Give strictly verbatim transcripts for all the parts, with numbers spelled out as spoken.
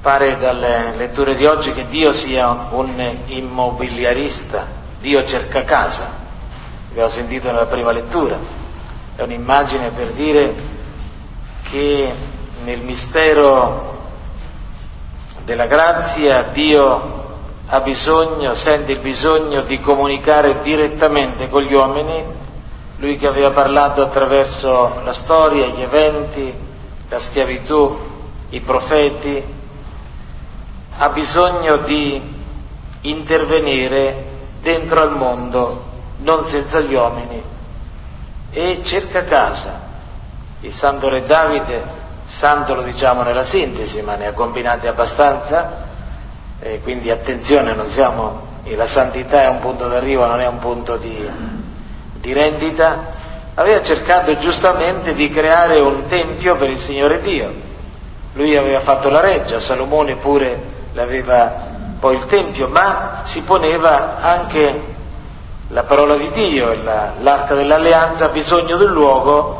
Pare dalle letture di oggi che Dio sia un immobiliarista, Dio cerca casa, abbiamo sentito nella prima lettura, è un'immagine per dire che nel mistero della grazia Dio ha bisogno, sente il bisogno di comunicare direttamente con gli uomini, lui che aveva parlato attraverso la storia, gli eventi, la schiavitù, i profeti, ha bisogno di intervenire dentro al mondo, non senza gli uomini, e cerca casa. Il santo re Davide, santo lo diciamo nella sintesi, ma ne ha combinati abbastanza, e quindi attenzione, non siamo, la santità è un punto d'arrivo, non è un punto di, di rendita, aveva cercato giustamente di creare un tempio per il Signore Dio. Lui aveva fatto la reggia, Salomone pure l'aveva poi il tempio, ma si poneva anche la parola di Dio, la, l'arca dell'alleanza ha bisogno del luogo,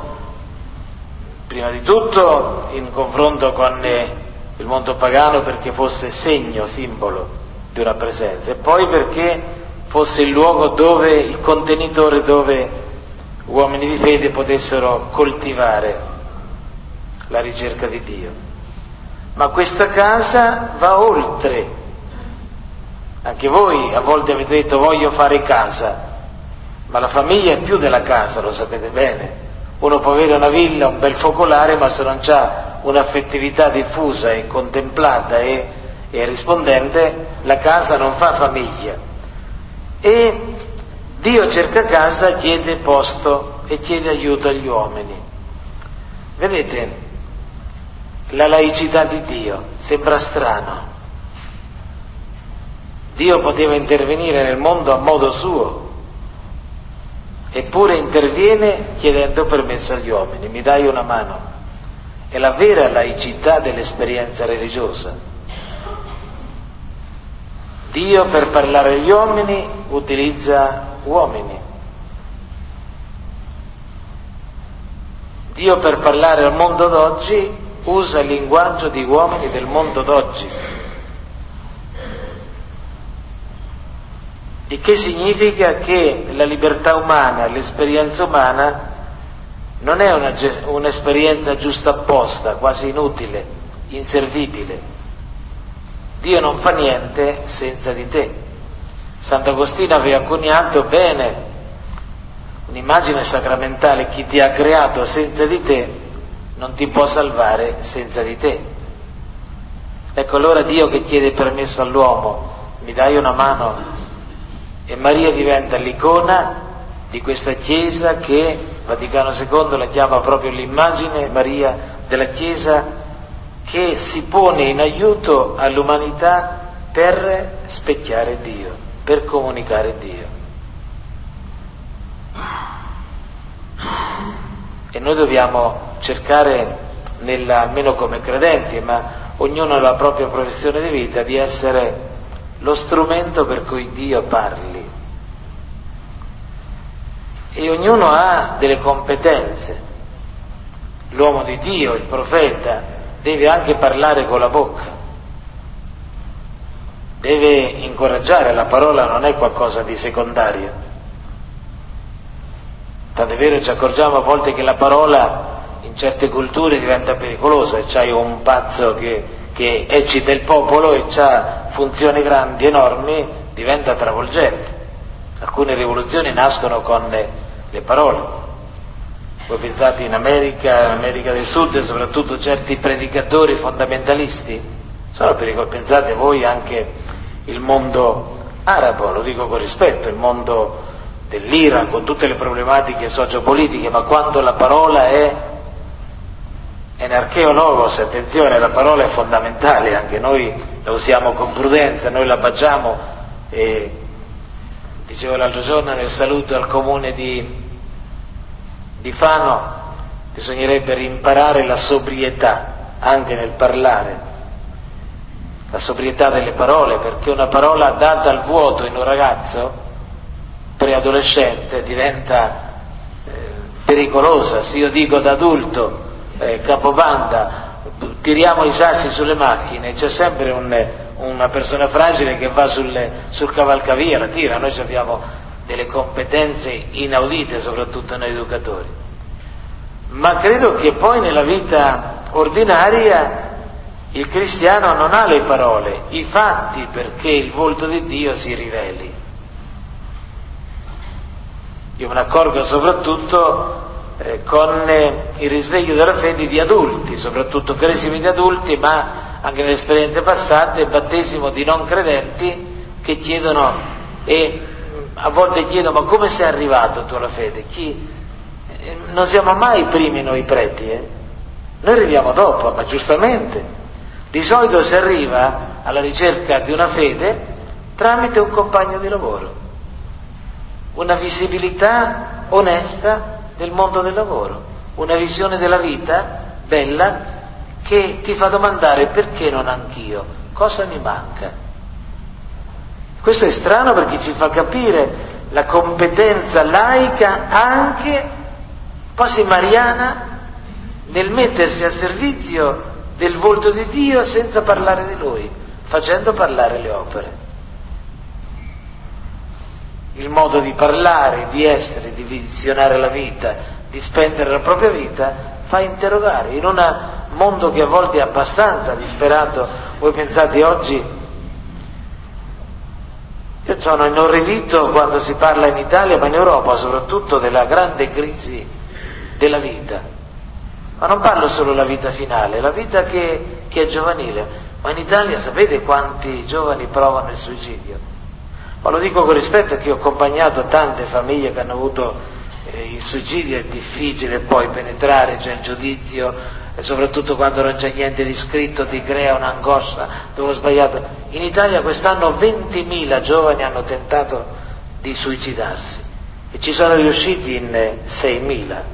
prima di tutto in confronto con eh, il mondo pagano, perché fosse segno, simbolo di una presenza, e poi perché fosse il luogo dove, il contenitore dove uomini di fede potessero coltivare la ricerca di Dio. Ma questa casa va oltre. Anche voi a volte avete detto voglio fare casa, ma la famiglia è più della casa, lo sapete bene. Uno può avere una villa, un bel focolare, ma se non c'ha un'affettività diffusa e contemplata e, e rispondente, la casa non fa famiglia. E Dio cerca casa, chiede posto e chiede aiuto agli uomini. Vedete? La laicità di Dio sembra strano. Dio poteva intervenire nel mondo a modo suo, eppure interviene chiedendo permesso agli uomini. Mi dai una mano? È la vera laicità dell'esperienza religiosa. Dio per parlare agli uomini utilizza uomini. Dio per parlare al mondo d'oggi usa il linguaggio di uomini del mondo d'oggi. Il che significa che la libertà umana, l'esperienza umana non è una, un'esperienza giustapposta, quasi inutile, inservibile. Dio non fa niente senza di te. Sant'Agostino aveva coniato bene un'immagine sacramentale: chi ti ha creato senza di te non ti può salvare senza di te. Ecco allora Dio che chiede permesso all'uomo: mi dai una mano? E Maria diventa l'icona di questa Chiesa che Vaticano secondo la chiama proprio l'immagine, Maria, della Chiesa che si pone in aiuto all'umanità per specchiare Dio, per comunicare Dio. E noi dobbiamo cercare, nella, almeno come credenti, ma ognuno nella propria professione di vita, di essere lo strumento per cui Dio parli. E ognuno ha delle competenze. L'uomo di Dio, il profeta, deve anche parlare con la bocca, deve incoraggiare, la parola non è qualcosa di secondario. Tant'è vero, ci accorgiamo a volte che la parola in certe culture diventa pericolosa, e c'hai un pazzo che, che eccita il popolo e ha funzioni grandi, enormi, diventa travolgente. Alcune rivoluzioni nascono con le, le parole. Voi pensate in America, in America del Sud, soprattutto certi predicatori fondamentalisti sono pericolosi. Pensate voi anche il mondo arabo, lo dico con rispetto, il mondo dell'Iran con tutte le problematiche sociopolitiche, ma quando la parola è enarcheo logos, attenzione, la parola è fondamentale, anche noi la usiamo con prudenza, noi la baciamo, e dicevo l'altro giorno nel saluto al comune di, di Fano, bisognerebbe rimparare la sobrietà anche nel parlare, la sobrietà delle parole, perché una parola data al vuoto in un ragazzo preadolescente diventa eh, pericolosa. Se io dico da adulto eh, capobanda, tiriamo i sassi sulle macchine, c'è sempre un, una persona fragile che va sul, sul cavalcavia, la tira. Noi abbiamo delle competenze inaudite, soprattutto noi educatori. Ma credo che poi nella vita ordinaria il cristiano non ha le parole, i fatti, perché il volto di Dio si riveli. Io me ne accorgo soprattutto eh, con eh, il risveglio della fede di adulti, soprattutto cresimi di adulti, ma anche nelle esperienze passate, battesimo di non credenti che chiedono, e a volte chiedono: ma come sei arrivato tu alla fede? Chi? Eh, non siamo mai i primi noi preti, eh? Noi arriviamo dopo, ma giustamente. Di solito si arriva alla ricerca di una fede tramite un compagno di lavoro, una visibilità onesta del mondo del lavoro, una visione della vita bella che ti fa domandare: perché non anch'io? Cosa mi manca? Questo è strano, perché ci fa capire la competenza laica, anche quasi mariana, nel mettersi a servizio del volto di Dio senza parlare di Lui, facendo parlare le opere. Il modo di parlare, di essere, di visionare la vita, di spendere la propria vita, fa interrogare. In un mondo che a volte è abbastanza disperato, voi pensate oggi, io sono inorridito quando si parla in Italia, ma in Europa soprattutto, della grande crisi della vita. Ma non parlo solo della vita finale, la vita che, che è giovanile. Ma in Italia sapete quanti giovani provano il suicidio? Ma lo dico con rispetto, che ho accompagnato tante famiglie che hanno avuto eh, il suicidio. È difficile poi penetrare, c'è il giudizio, e soprattutto quando non c'è niente di scritto ti crea un'angoscia, dove ho sbagliato. In Italia quest'anno ventimila giovani hanno tentato di suicidarsi e ci sono riusciti in seimila.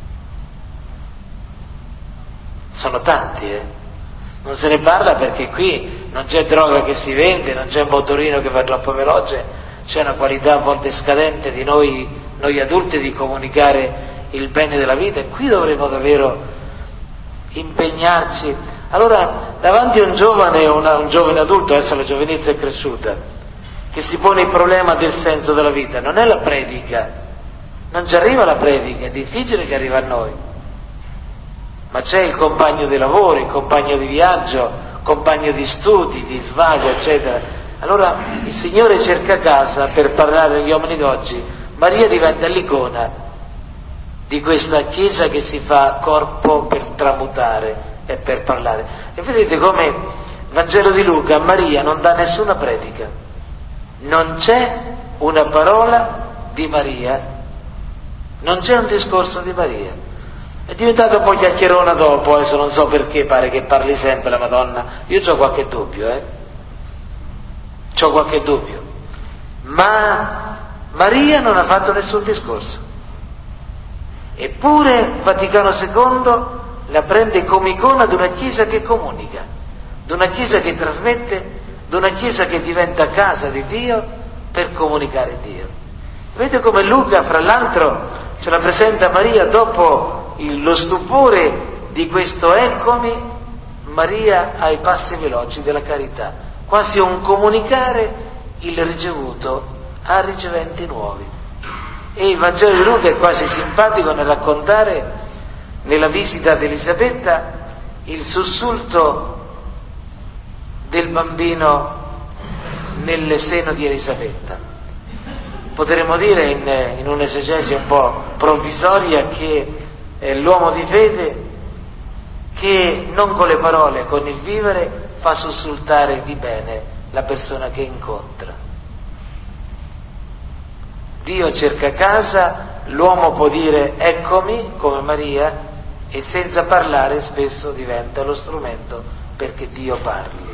Sono tanti, eh? Non se ne parla perché qui non c'è droga che si vende, non c'è un motorino che va troppo veloce, c'è una qualità a volte scadente di noi, noi adulti, di comunicare il bene della vita, e qui dovremmo davvero impegnarci. Allora, davanti a un giovane, una, un giovane adulto, adesso la giovinezza è cresciuta, che si pone il problema del senso della vita, non è la predica, non ci arriva la predica, è difficile che arriva a noi. Ma c'è il compagno di lavoro, il compagno di viaggio, compagno di studi, di svago, eccetera. Allora il Signore cerca casa per parlare agli uomini d'oggi. Maria diventa l'icona di questa Chiesa che si fa corpo per tramutare e per parlare. E vedete come il Vangelo di Luca a Maria non dà nessuna predica. Non c'è una parola di Maria, non c'è un discorso di Maria. È diventata un po' chiacchierona dopo, adesso non so perché, pare che parli sempre la Madonna. Io c'ho qualche dubbio, eh? C'ho qualche dubbio. Ma Maria non ha fatto nessun discorso. Eppure Vaticano secondo la prende come icona di una Chiesa che comunica, di una Chiesa che trasmette, di una Chiesa che diventa casa di Dio per comunicare Dio. Vedete come Luca, fra l'altro, ce la presenta Maria dopo lo stupore di questo eccomi, Maria ai passi veloci della carità, quasi un comunicare il ricevuto a riceventi nuovi. E il Vangelo di Luca è quasi simpatico nel raccontare, nella visita di Elisabetta, il sussulto del bambino nel seno di Elisabetta. Potremmo dire in, in un'esegesi un po' provvisoria che è l'uomo di fede che non con le parole, con il vivere, fa sussultare di bene la persona che incontra. Dio cerca casa, l'uomo può dire eccomi, come Maria, e senza parlare spesso diventa lo strumento perché Dio parli.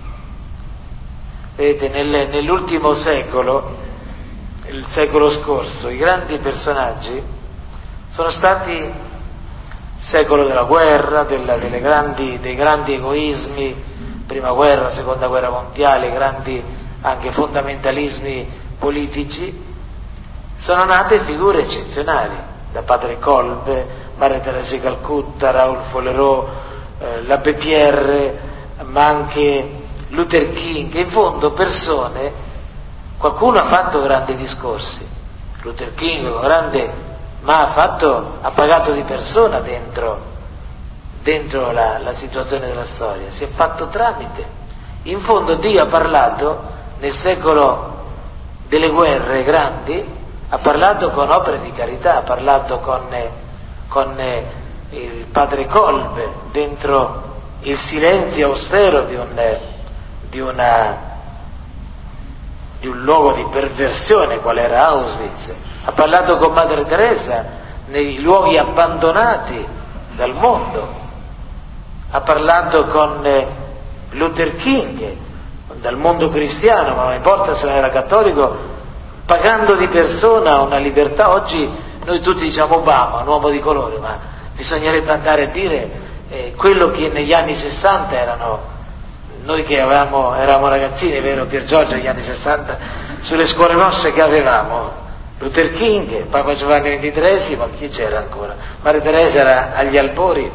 Vedete, nel, nell'ultimo secolo, il secolo scorso, i grandi personaggi sono stati secolo della guerra, della, delle grandi, dei grandi egoismi, prima guerra, seconda guerra mondiale, grandi anche fondamentalismi politici. Sono nate figure eccezionali, da Padre Kolbe, Maria Teresa di Calcutta, Raoul Folerot, eh, l'Abbé Pierre, ma anche Luther King, che in fondo persone, qualcuno ha fatto grandi discorsi, Luther King, grande, ma ha, fatto, ha pagato di persona dentro, dentro la, la situazione della storia, si è fatto tramite. In fondo Dio ha parlato nel secolo delle guerre grandi, ha parlato con opere di carità, ha parlato con, con il padre Kolbe dentro il silenzio austero di un, di, una, di un luogo di perversione qual era Auschwitz, ha parlato con Madre Teresa nei luoghi abbandonati dal mondo, ha parlato con Luther King dal mondo cristiano, ma non importa se non era cattolico, pagando di persona una libertà. Oggi noi tutti diciamo Obama, un uomo di colore, ma bisognerebbe andare a dire Eh, quello che negli anni sessanta erano, noi che avevamo, eravamo ragazzini, vero Pier Giorgio, negli anni sessanta, sulle scuole nostre che avevamo, Luther King, Papa Giovanni ventitreesimo, chi c'era ancora? Maria Teresa era agli albori,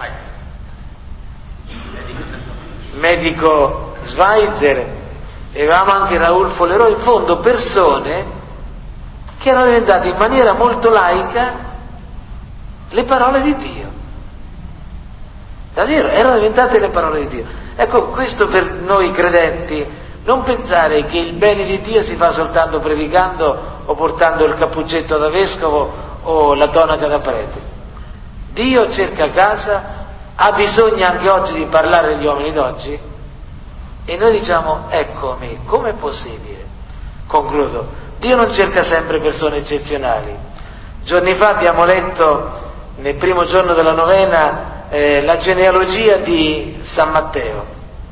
medico Schweitzer, e avevamo anche Raoul Folero, in fondo persone che erano diventate in maniera molto laica le parole di Dio. Davvero, erano diventate le parole di Dio. Ecco, questo per noi credenti, non pensare che il bene di Dio si fa soltanto predicando o portando il cappuccetto da vescovo o la tonaca da prete. Dio cerca casa, ha bisogno anche oggi di parlare agli uomini d'oggi, e noi diciamo, eccomi, com'è possibile? Concludo, Dio non cerca sempre persone eccezionali. Giorni fa abbiamo letto, nel primo giorno della novena, Eh, la genealogia di San Matteo,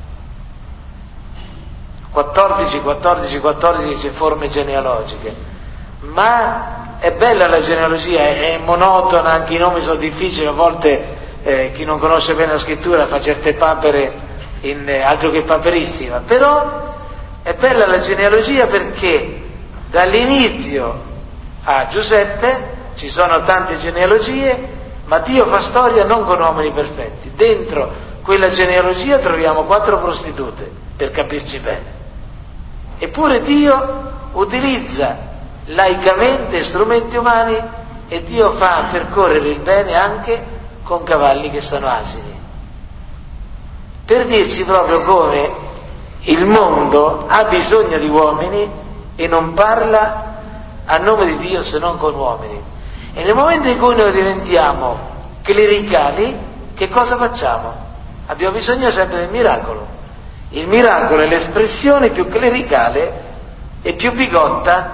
quattordici, quattordici, quattordici forme genealogiche, ma è bella la genealogia, è, è monotona, anche i nomi sono difficili, a volte eh, chi non conosce bene la scrittura fa certe papere, in, eh, altro che paperissima, però è bella la genealogia perché dall'inizio a Giuseppe ci sono tante genealogie, ma Dio fa storia non con uomini perfetti. Dentro quella genealogia troviamo quattro prostitute, per capirci bene. Eppure Dio utilizza laicamente strumenti umani e Dio fa percorrere il bene anche con cavalli che sono asini. Per dirci proprio come il mondo ha bisogno di uomini e non parla a nome di Dio se non con uomini. E nel momento in cui noi diventiamo clericali, che cosa facciamo? Abbiamo bisogno sempre del miracolo. Il miracolo è l'espressione più clericale e più bigotta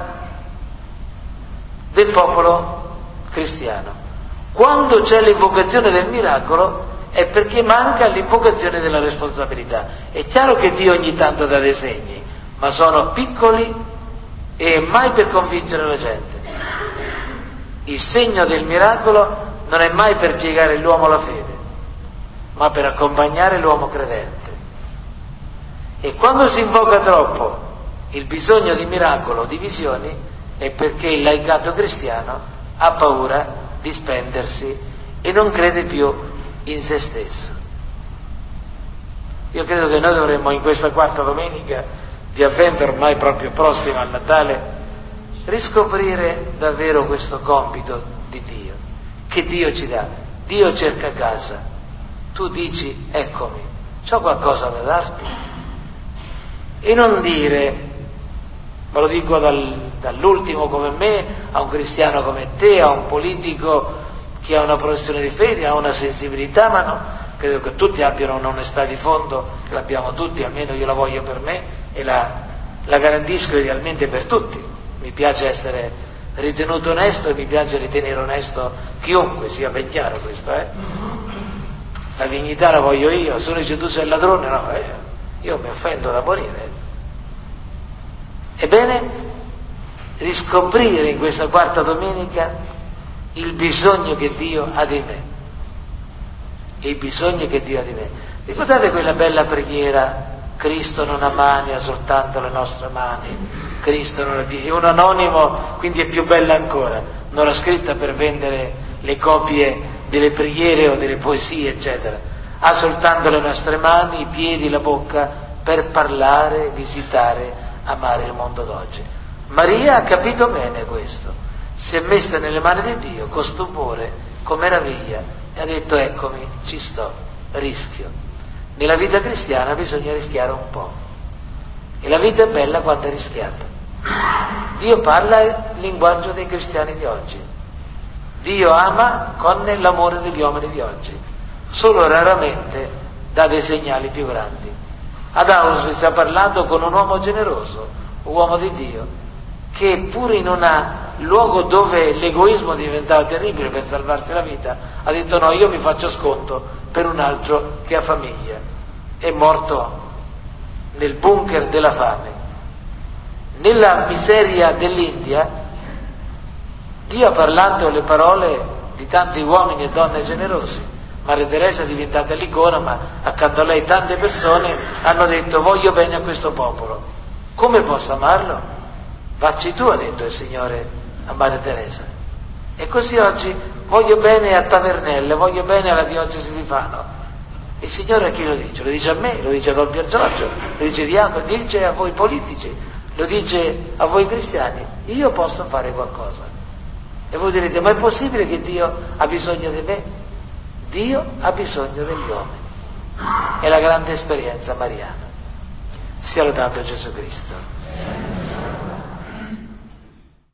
del popolo cristiano. Quando c'è l'invocazione del miracolo è perché manca l'invocazione della responsabilità. È chiaro che Dio ogni tanto dà dei segni, ma sono piccoli e mai per convincere la gente. Il segno del miracolo non è mai per piegare l'uomo alla fede, ma per accompagnare l'uomo credente. E quando si invoca troppo il bisogno di miracolo, di visioni, è perché il laicato cristiano ha paura di spendersi e non crede più in se stesso. Io credo che noi dovremmo in questa quarta domenica di Avvento, ormai proprio prossima al Natale, riscoprire davvero questo compito di Dio, che Dio ci dà. Dio cerca casa, tu dici eccomi, c'ho qualcosa da darti, e non dire, ma lo dico dal, dall'ultimo come me, a un cristiano come te, a un politico che ha una professione di fede, ha una sensibilità, ma no, credo che tutti abbiano un'onestà di fondo, che l'abbiamo tutti, almeno io la voglio per me e la, la garantisco idealmente per tutti. Mi piace essere ritenuto onesto e mi piace ritenere onesto chiunque, sia ben chiaro questo, eh? La dignità la voglio io, se uno dice tu sei ladrone, no, eh, io mi offendo da morire. Ebbene, riscoprire in questa quarta domenica il bisogno che Dio ha di me, il bisogno che Dio ha di me. Ricordate quella bella preghiera, Cristo non ha mani, ha soltanto le nostre mani, Cristo non ha piedi. È un anonimo, quindi è più bella ancora, non l'ha scritta per vendere le copie delle preghiere o delle poesie, eccetera. ha soltanto le nostre mani, i piedi, la bocca per parlare, visitare, amare il mondo d'oggi. Maria ha capito bene questo, si è messa nelle mani di Dio con stupore, con meraviglia e ha detto: eccomi, ci sto, rischio. Nella vita cristiana bisogna rischiare un po', e la vita è bella quando è rischiata. Dio parla il linguaggio dei cristiani di oggi, Dio ama con l'amore degli uomini di oggi, solo raramente dà dei segnali più grandi. Ad Auschwitz ha parlato con un uomo generoso, un uomo di Dio, che pur in un luogo dove l'egoismo diventava terribile per salvarsi la vita, ha detto: no, io mi faccio sconto per un altro che ha famiglia. È morto nel bunker della fame. Nella miseria dell'India, Dio ha parlato le parole di tanti uomini e donne generosi. Maria Teresa è diventata l'icona, ma accanto a lei tante persone hanno detto: voglio bene a questo popolo. Come posso amarlo? Vacci tu, ha detto il Signore a Maria Teresa. E così oggi voglio bene a Tavernelle, voglio bene alla diocesi di Fano. Il Signore a chi lo dice? Lo dice a me, lo dice a Don Pier Giorgio, lo dice a Diacono, lo dice a voi politici, lo dice a voi cristiani. Io posso fare qualcosa. E voi direte: ma è possibile che Dio ha bisogno di me? Dio ha bisogno degli uomini. È la grande esperienza mariana. Sia lodato Gesù Cristo.